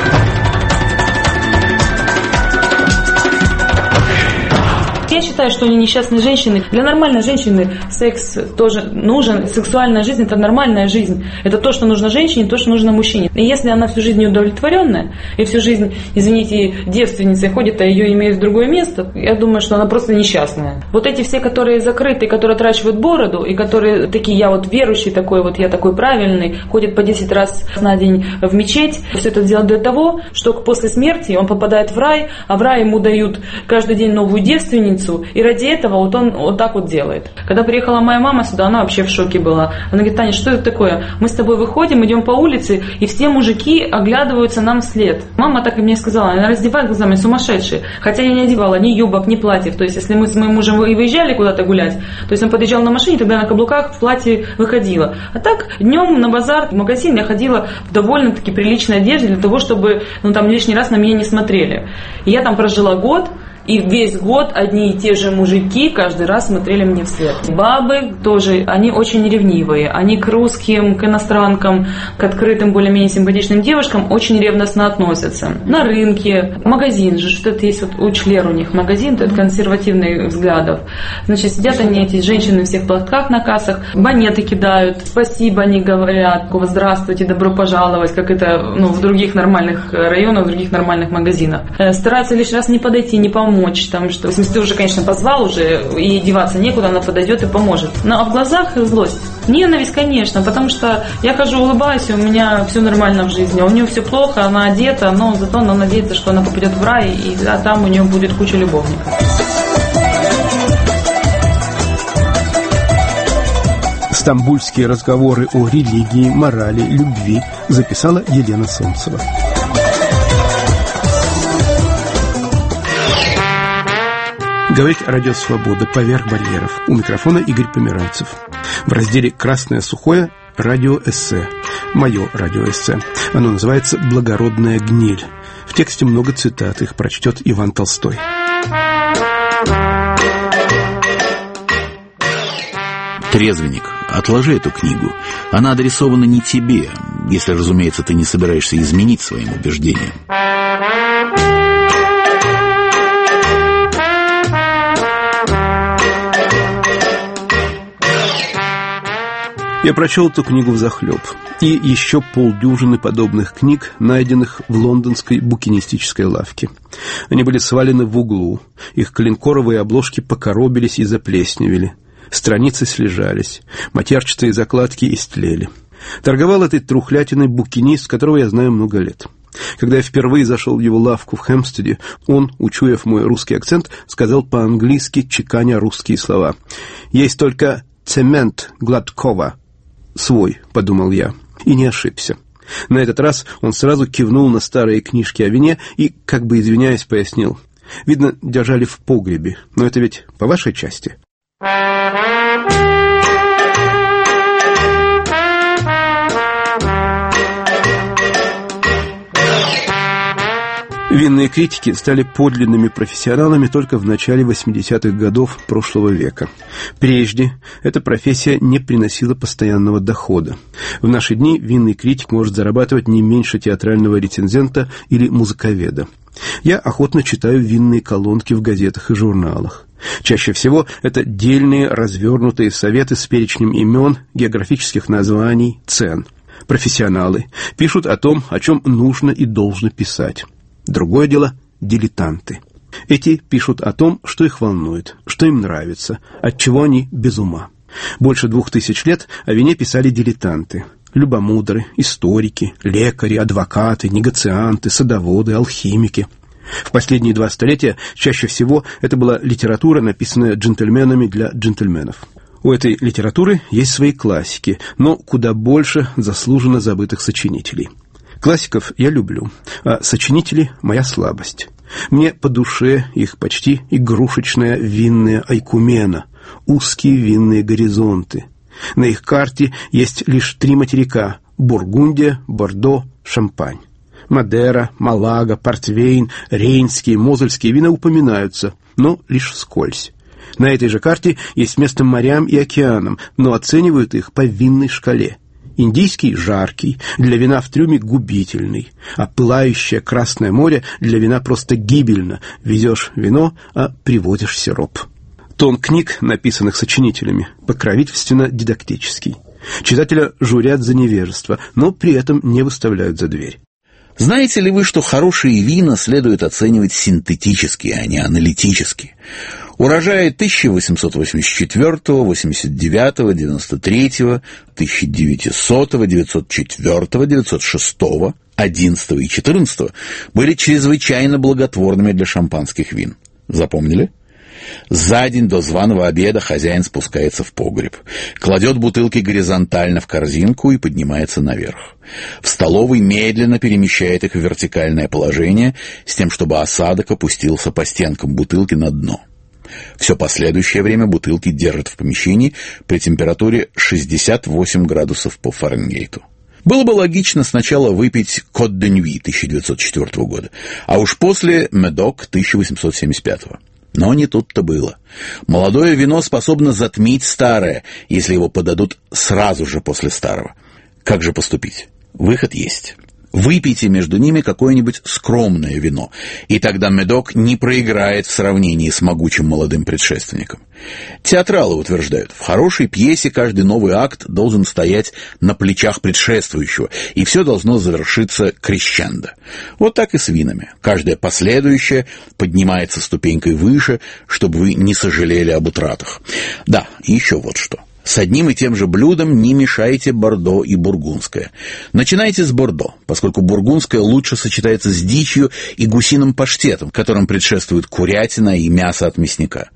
Я считаю, что они несчастные женщины. Для нормальной женщины секс тоже нужен. Сексуальная жизнь – это нормальная жизнь. Это то, что нужно женщине, то, что нужно мужчине. И если она всю жизнь неудовлетворенная, и всю жизнь, извините, девственницей ходит, а ее имеют в другое место, я думаю, что она просто несчастная. Вот эти все, которые закрыты, которые отращивают бороду, и которые такие, я вот верующий такой, вот я такой правильный, ходит по десять раз на день в мечеть, все это делает для того, что после смерти он попадает в рай, а в рай ему дают каждый день новую девственницу, и ради этого вот он вот так вот делает. Когда приехала моя мама сюда, она вообще в шоке была. Она говорит: Таня, что это такое? Мы с тобой выходим, идем по улице, и все мужики оглядываются нам вслед. Мама так и мне сказала: она раздевает глазами, сумасшедшие. Хотя я не одевала ни юбок, ни платьев. То есть, если мы с моим мужем выезжали куда-то гулять, то есть он подъезжал на машине, тогда я на каблуках в платье выходила. А так, днем на базар, в магазин я ходила в довольно-таки приличной одежде для того, чтобы ну, там лишний раз на меня не смотрели. И я там прожила год. И весь год одни и те же мужики каждый раз смотрели мне вслед. Бабы тоже, они очень ревнивые. Они к русским, к иностранкам, к открытым, более-менее симпатичным девушкам очень ревностно относятся. На рынке, магазин же, что-то есть, вот у Члер у них магазин, это консервативных взглядов. Значит, сидят они, эти женщины, в всех платках на кассах, монеты кидают, спасибо они говорят, здравствуйте, добро пожаловать, как это ну, в других нормальных районах, в других нормальных магазинах. Стараются лишь раз не подойти, не помочь. Помочь, там, что, в смысле, ты уже, конечно, позвал уже, и деваться некуда, она подойдет и поможет. Но а в глазах злость. Ненависть, конечно, потому что я хожу, улыбаюсь, и у меня все нормально в жизни. У нее все плохо, она одета, но зато она надеется, что она попадет в рай, и а там у нее будет куча любовников. Стамбульские разговоры о религии, морали, любви записала Елена Солнцева. Говорит Радио Свобода поверх барьеров. У микрофона Игорь Померанцев. В разделе «Красное сухое» радиоэссе. Мое радиоэссе. Оно называется «Благородная гниль». В тексте много цитат, их прочтет Иван Толстой. Трезвенник, отложи эту книгу. Она адресована не тебе, если, разумеется, ты не собираешься изменить своим убеждениям. Я прочел эту книгу взахлеб. И еще полдюжины подобных книг, найденных в лондонской букинистической лавке. Они были свалены в углу. Их коленкоровые обложки покоробились и заплесневели. Страницы слежались. Матерчатые закладки истлели. Торговал этой трухлятиной букинист, которого я знаю много лет. Когда я впервые зашел в его лавку в Хэмпстеде, он, учуяв мой русский акцент, сказал по-английски, чеканя русские слова: «Есть только цемент Гладкова». «Свой», — подумал я, и не ошибся. На этот раз он сразу кивнул на старые книжки о вине и, как бы извиняясь, пояснил: «Видно, держали в погребе, но это ведь по вашей части». Винные критики стали подлинными профессионалами только в начале восьмидесятых годов прошлого века. Прежде эта профессия не приносила постоянного дохода. В наши дни винный критик может зарабатывать не меньше театрального рецензента или музыковеда. Я охотно читаю винные колонки в газетах и журналах. Чаще всего это дельные, развернутые советы с перечнем имен, географических названий, цен. Профессионалы пишут о том, о чем нужно и должно писать. Другое дело – дилетанты. Эти пишут о том, что их волнует, что им нравится, от чего они без ума. Больше двух тысяч лет о вине писали дилетанты. Любомудры, историки, лекари, адвокаты, негацианты, садоводы, алхимики. В последние два столетия чаще всего это была литература, написанная джентльменами для джентльменов. У этой литературы есть свои классики, но куда больше заслуженно забытых сочинителей. Классиков я люблю, а сочинители – моя слабость. Мне по душе их почти игрушечная винная айкумена, узкие винные горизонты. На их карте есть лишь три материка – Бургундия, Бордо, Шампань. Мадера, Малага, Портвейн, рейнские, мозельские вина упоминаются, но лишь вскользь. На этой же карте есть место морям и океанам, но оценивают их по винной шкале. Индийский – жаркий, для вина в трюме губительный, а пылающее Красное море для вина просто гибельно. Везешь вино, а приводишь сироп. Тон книг, написанных сочинителями, покровительственно-дидактический. Читателя журят за невежество, но при этом не выставляют за дверь. Знаете ли вы, что хорошие вина следует оценивать синтетически, а не аналитически? Урожаи тысяча восемьсот восемьдесят четвёртого, восемьдесят девятого, девяносто третьего, тысяча девятисотого, девятьсот четвёртого, девятьсот шестого, одиннадцатого и четырнадцатого были чрезвычайно благотворными для шампанских вин. Запомнили? За день до званого обеда хозяин спускается в погреб, кладет бутылки горизонтально в корзинку и поднимается наверх. В столовой медленно перемещает их в вертикальное положение с тем, чтобы осадок опустился по стенкам бутылки на дно. Все последующее время бутылки держат в помещении при температуре шестьдесят восемь градусов по Фаренгейту. Было бы логично сначала выпить «Кот де Нюи» тысяча девятьсот четвёртого года, а уж после «Медок» тысяча восемьсот семьдесят пятого. Но не тут-то было. Молодое вино способно затмить старое, если его подадут сразу же после старого. Как же поступить? Выход есть. Выпейте между ними какое-нибудь скромное вино, и тогда медок не проиграет в сравнении с могучим молодым предшественником. Театралы утверждают, в хорошей пьесе каждый новый акт должен стоять на плечах предшествующего, и все должно завершиться крещендо. Вот так и с винами. Каждое последующее поднимается ступенькой выше, чтобы вы не сожалели об утратах. Да, и еще вот что. С одним и тем же блюдом не мешайте бордо и бургундское. Начинайте с бордо, поскольку бургундское лучше сочетается с дичью и гусиным паштетом, которым предшествует курятина и мясо от мясника.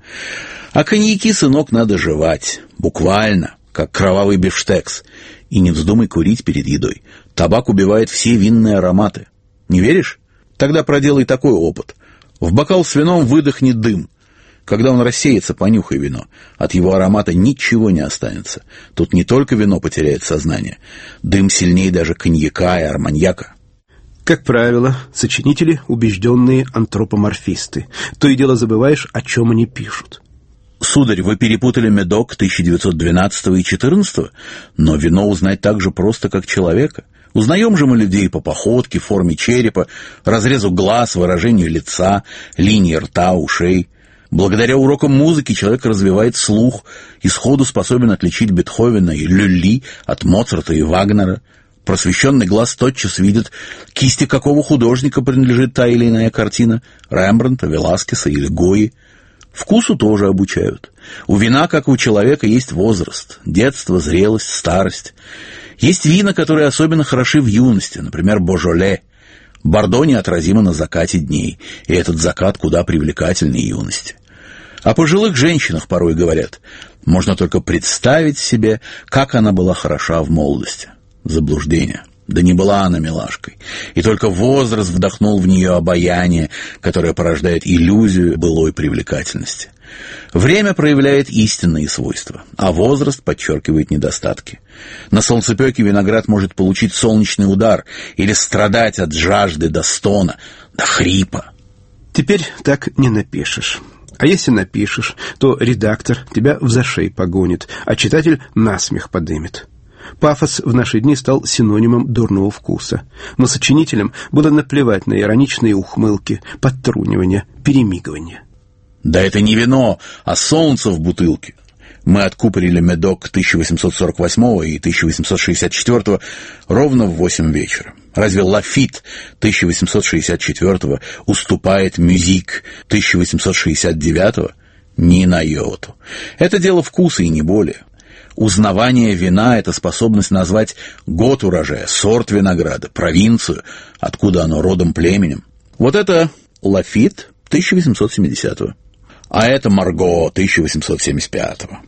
А коньяки, сынок, надо жевать, буквально, как кровавый бифштекс. И не вздумай курить перед едой. Табак убивает все винные ароматы. Не веришь? Тогда проделай такой опыт. В бокал с вином выдохни дым. Когда он рассеется, понюхай вино. От его аромата ничего не останется. Тут не только вино потеряет сознание. Дым сильнее даже коньяка и арманьяка. Как правило, сочинители – убежденные антропоморфисты. То и дело забываешь, о чем они пишут. Сударь, вы перепутали медок тысяча девятьсот двенадцатого и четырнадцатого, но вино узнать так же просто, как человека. Узнаем же мы людей по походке, форме черепа, разрезу глаз, выражению лица, линии рта, ушей. Благодаря урокам музыки человек развивает слух и сходу способен отличить Бетховена и Люлли от Моцарта и Вагнера. Просвещенный глаз тотчас видит, кисти какого художника принадлежит та или иная картина – Рембрандта, Веласкеса или Гойи. Вкусу тоже обучают. У вина, как и у человека, есть возраст – детство, зрелость, старость. Есть вина, которые особенно хороши в юности, например, Божоле. Бордо неотразимо на закате дней, и этот закат куда привлекательнее юности. О пожилых женщинах порой говорят, можно только представить себе, как она была хороша в молодости. Заблуждение. Да не была она милашкой. И только возраст вдохнул в нее обаяние, которое порождает иллюзию былой привлекательности. Время проявляет истинные свойства, а возраст подчеркивает недостатки. На солнцепёке виноград может получить солнечный удар или страдать от жажды до стона, до хрипа. Теперь так не напишешь. А если напишешь, то редактор тебя в зашей погонит, а читатель насмех подымет. Пафос в наши дни стал синонимом дурного вкуса. Но сочинителям было наплевать на ироничные ухмылки, подтрунивания, перемигивания. Да это не вино, а солнце в бутылке. Мы откупорили медок тысяча восемьсот сорок восьмого и тысяча восемьсот шестьдесят четвёртого ровно в восемь вечера. Разве Лафит тысяча восемьсот шестьдесят четвёртого уступает Мюзик тысяча восемьсот шестьдесят девятого? Ни на йоту. Это дело вкуса и не более. Узнавание вина – это способность назвать год урожая, сорт винограда, провинцию, откуда оно родом племенем. Вот это Лафит тысяча восемьсот семидесятого. А это Марго тысяча восемьсот семьдесят пятого.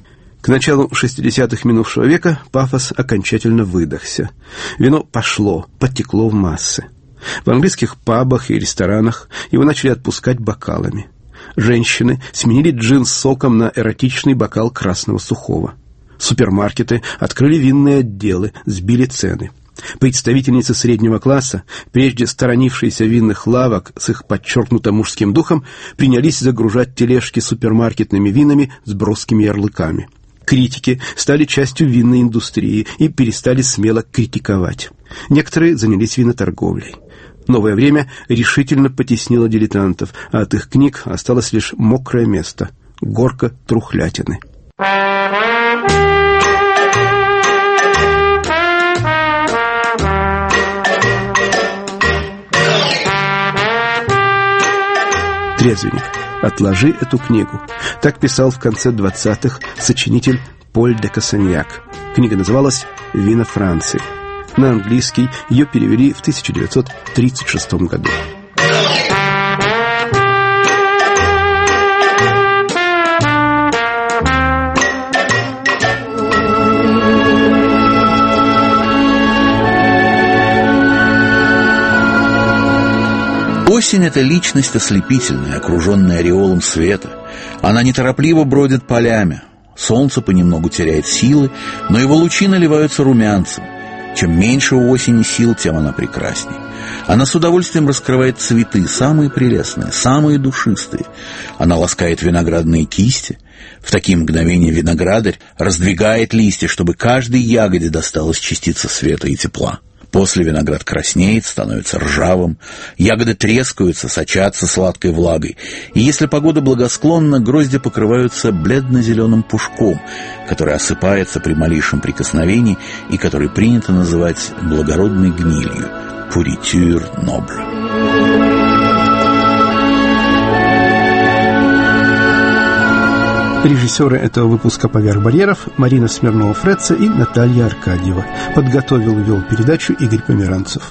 К началу шестидесятых минувшего века пафос окончательно выдохся. Вино пошло, подтекло в массы. В английских пабах и ресторанах его начали отпускать бокалами. Женщины сменили джин с соком на эротичный бокал красного сухого. Супермаркеты открыли винные отделы, сбили цены. Представительницы среднего класса, прежде сторонившиеся винных лавок с их подчеркнуто мужским духом, принялись загружать тележки супермаркетными винами с броскими ярлыками. Критики стали частью винной индустрии и перестали смело критиковать. Некоторые занялись виноторговлей. Новое время решительно потеснило дилетантов, а от их книг осталось лишь мокрое место — горка трухлятины. Трезвенник, отложи эту книгу. Так писал в конце двадцатых сочинитель Поль де Кассаньяк. Книга называлась «Вина Франции». На английский ее перевели в тысяча девятьсот тридцать шестом году. Осень — это личность ослепительная, окруженная ореолом света. Она неторопливо бродит полями. Солнце понемногу теряет силы, но его лучи наливаются румянцем. Чем меньше у осени сил, тем она прекрасней. Она с удовольствием раскрывает цветы, самые прелестные, самые душистые. Она ласкает виноградные кисти. В такие мгновения виноградарь раздвигает листья, чтобы каждой ягоде досталась частица света и тепла. После виноград краснеет, становится ржавым, ягоды трескаются, сочатся сладкой влагой. И если погода благосклонна, грозди покрываются бледно-зеленым пушком, который осыпается при малейшем прикосновении и который принято называть благородной гнилью – «pourriture noble». Режиссеры этого выпуска «Поверх барьеров» Марина Смирнова-Фреца и Наталья Аркадьева. Подготовил и вел передачу Игорь Померанцев.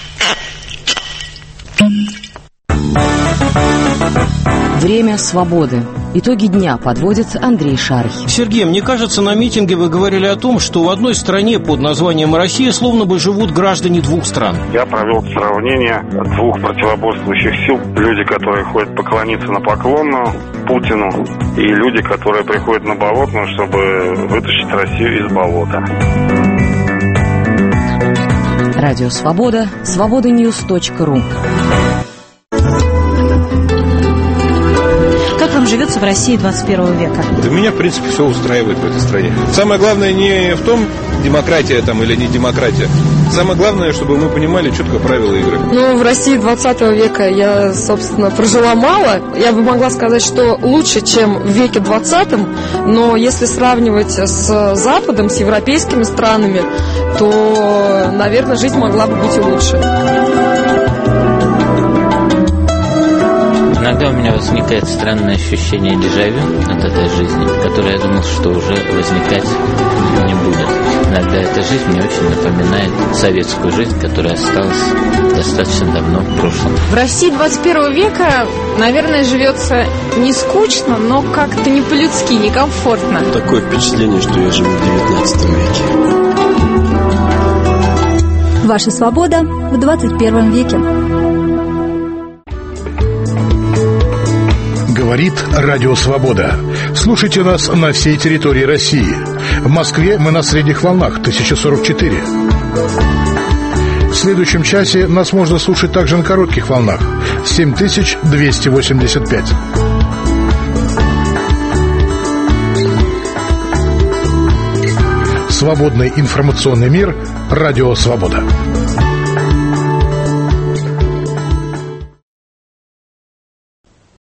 Время свободы. Итоги дня подводит Андрей Шарий. Сергей, мне кажется, на митинге вы говорили о том, что в одной стране под названием Россия словно бы живут граждане двух стран. Я провел сравнение двух противоборствующих сил. Люди, которые ходят поклониться на поклонную Путину, и люди, которые приходят на Болотную, чтобы вытащить Россию из болота. Радио Свобода. свобода ньюс точка ру. Как вам живется в России двадцать первого века? Да меня, в принципе, все устраивает в этой стране. Самое главное не в том, демократия там или не демократия. Самое главное, чтобы мы понимали четко правила игры. Ну, в России двадцатого века я, собственно, прожила мало. Я бы могла сказать, что лучше, чем в веке двадцатом. Но если сравнивать с Западом, с европейскими странами, то, наверное, жизнь могла бы быть и лучше. Иногда у меня возникает странное ощущение дежавю от этой жизни, которое я думал, что уже возникать не будет. Иногда эта жизнь мне очень напоминает советскую жизнь, которая осталась достаточно давно в прошлом. В России двадцать первого века, наверное, живется не скучно, но как-то не по-людски, некомфортно. Такое впечатление, что я живу в девятнадцатом веке. Ваша свобода в двадцать первом веке. Говорит Радио Свобода. Слушайте нас на всей территории России. В Москве мы на средних волнах тысяча сорок четыре. В следующем часе нас можно слушать также на коротких волнах семь тысяч двести восемьдесят пять. Свободный информационный мир. Радио Свобода.